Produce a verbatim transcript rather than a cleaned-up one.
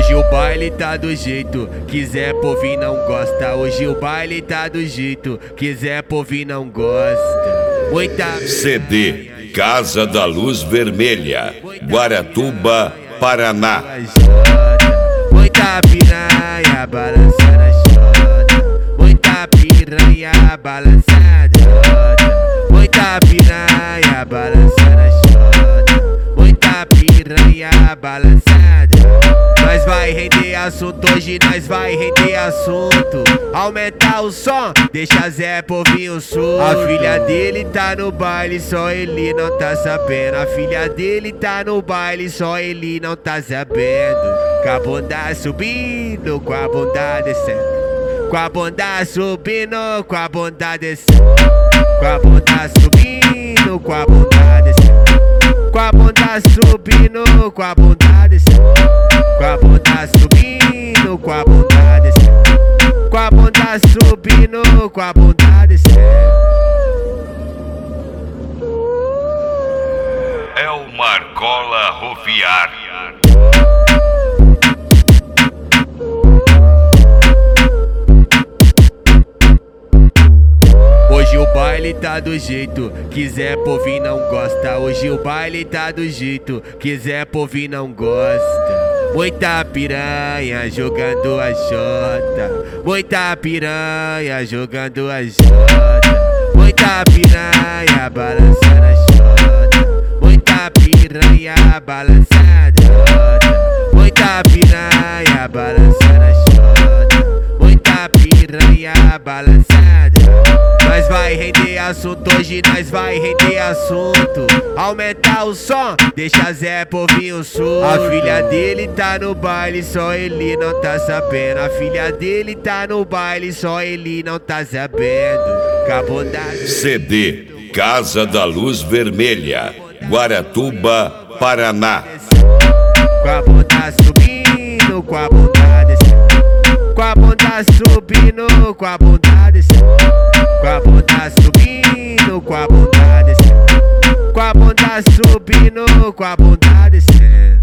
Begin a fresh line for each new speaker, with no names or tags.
Hoje o baile tá do jeito, quiser povir não gosta. Hoje o baile tá do jeito, quiser povir não gosta. Muita
C D Casa da Luz Vermelha, Guaratuba, Paraná.
Muita piranha balançando a xota, muita piranha balançando a xota, muita piranha balançando a xota, muita piranha balançando. Nós vai render assunto hoje, nós vai render assunto. Aumenta o som, deixa Zé Povinho surdo. A filha dele tá no baile, só ele não tá sabendo. A filha dele tá no baile, só ele não tá sabendo. Com a bunda subindo, com a bunda descendo. Com a bunda subindo, com a bunda descendo. Com a bunda subindo, com a bunda descendo. Com a bunda subindo, com a bunda descendo. Com a bunda subindo, com a bunda descendo. Com a bunda subindo, com a bunda descendo.
É o Marcola Rofiar.
Hoje o baile tá do jeito, quiser povir não gosta. Hoje o baile tá do jeito, quiser povir não gosta. Muita piranha jogando a xota, muita piranha jogando a xota, muita piranha balançando a xota, muita piranha balançando a xota, muita piranha balançando a xota, muita piranha balançando. Nós vai render assunto hoje, nós vai render assunto. Aumenta o som, deixa Zé Povinho surdo. A filha dele tá no baile, só ele não tá sabendo. A filha dele tá no baile, só ele não tá sabendo. Acabou da
C D Casa da Luz Vermelha, Guaratuba, Paraná.
Com a bunda subindo, com a bunda descendo. Com a bunda subindo, com a bunda descendo. Com a bunda subindo, com a bunda descendo. Com a bunda subindo, com a bunda descendo.